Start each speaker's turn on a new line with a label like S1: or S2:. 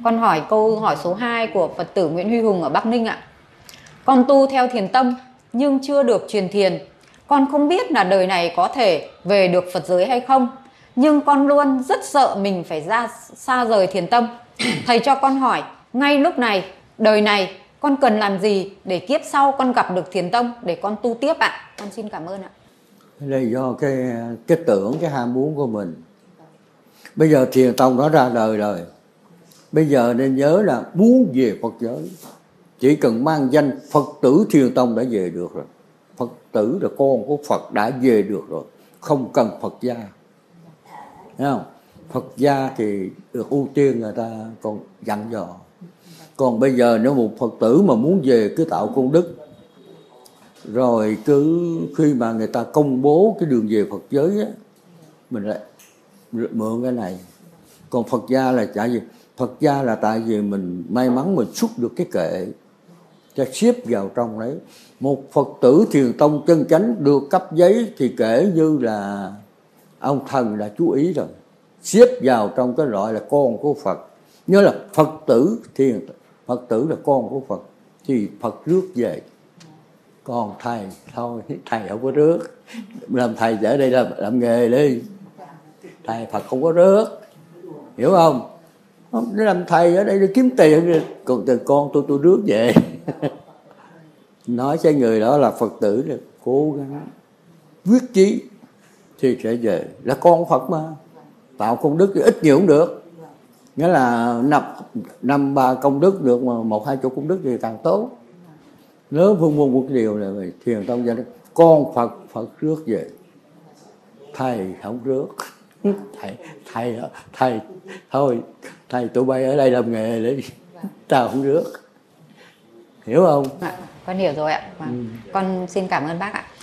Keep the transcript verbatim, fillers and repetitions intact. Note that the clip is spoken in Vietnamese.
S1: Con hỏi câu hỏi số hai của Phật tử Nguyễn Huy Hùng ở Bắc Ninh ạ. Con tu theo thiền tông nhưng chưa được truyền thiền. Con không biết là đời này có thể về được Phật giới hay không. Nhưng con luôn rất sợ mình phải ra xa rời thiền tông. Thầy cho con hỏi, ngay lúc này, đời này, con cần làm gì để kiếp sau con gặp được thiền tông để con tu tiếp ạ? Con xin cảm ơn ạ.
S2: Đây là do cái, cái tưởng, cái ham muốn của mình. Bây giờ thiền tông nó ra đời rồi. Bây giờ nên nhớ là muốn về Phật giới, chỉ cần mang danh Phật tử thiền tông đã về được rồi. Phật tử là con của Phật đã về được rồi, không cần Phật gia. Thấy không? Phật gia thì được ưu tiên, người ta còn dặn dò. Còn bây giờ nếu một Phật tử mà muốn về cứ tạo công đức, rồi cứ khi mà người ta công bố cái đường về Phật giới á, mình lại mượn cái này. Còn Phật gia là chả gì. Phật gia là tại vì mình may mắn mình xuất được cái kệ cho xếp vào trong đấy. Một Phật tử thiền tông chân chánh được cấp giấy thì kể như là ông thần đã chú ý rồi, xếp vào trong cái loại là con của Phật. Nhớ là Phật tử thiền, Phật tử là con của Phật thì Phật rước về. Còn thầy thôi, thầy không có rước. Làm thầy ở đây là làm nghề đi, thầy Phật không có rước, hiểu không? Nó làm thầy ở đây để kiếm tiền, còn từ con tôi tôi rước về. Nói cho người đó là Phật tử là cố gắng quyết chí thì sẽ về, là con Phật mà, tạo công đức thì ít nhiều cũng được. Nghĩa là năm, năm ba công đức được, mà một hai chục công đức thì càng tốt. Nếu phương môn một điều là thiền tông gia đình con Phật, Phật rước về, thầy không rước. thầy thầy thầy thôi thầy tụi bay ở đây làm nghề đi, tao không rước, hiểu không?
S1: À, con hiểu rồi ạ. Ừ. Con xin cảm ơn bác ạ.